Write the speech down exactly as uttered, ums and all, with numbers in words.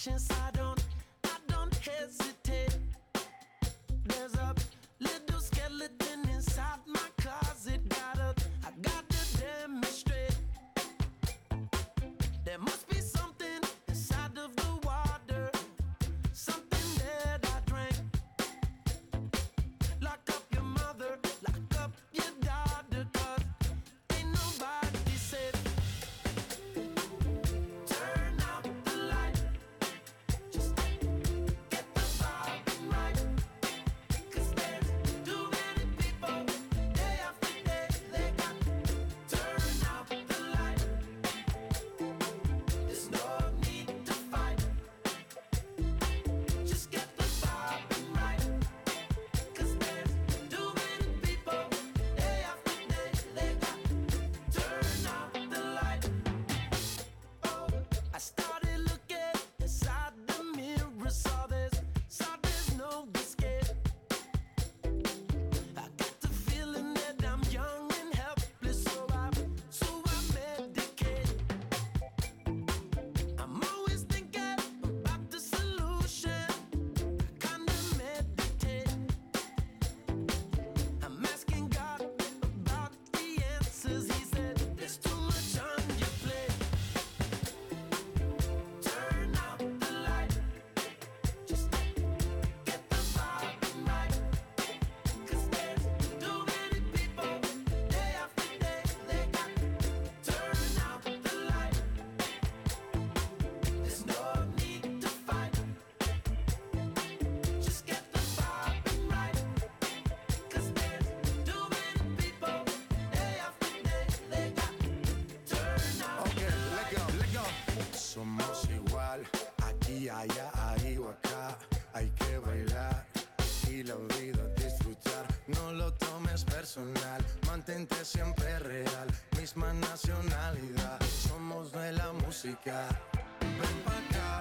patience, I don't, I don't hesitate. There's a little skeleton inside my closet. Gotta, I gotta demonstrate. There must be something inside of the water, something that I drank. Lock up your mother, lock up your daughter, 'cause ain't nobody safe. Turn out the light, just get the vibe right, 'cause there's too many people, day after day, they got. Turn out the light, there's no need to fight, just get the vibe right, 'cause there's too many people, day after day, they got. Turn out the light. Oh, I started looking inside the mirror, saw this, saw there's no escape. I got the feeling that I'm young and helpless, so I, so I medicate. I'm always thinking about the solution. I kinda meditate. I'm asking God about the answers. He said, there's too much on your plate. Turn out the light, just get the vibe right, 'cause there's too many people, day after day, they got. Turn out the light, there's no need to fight, just get the vibe right, 'cause there's too many people, day after day, they got. Turn out Ok, the let light. go, let go. Somos igual, aquí, allá, ahí o acá. Hay que bailar y la vida disfrutar. No lo tomes personal, mantente siempre real. Misma nacionalidad, somos de la música. Ven pa' acá.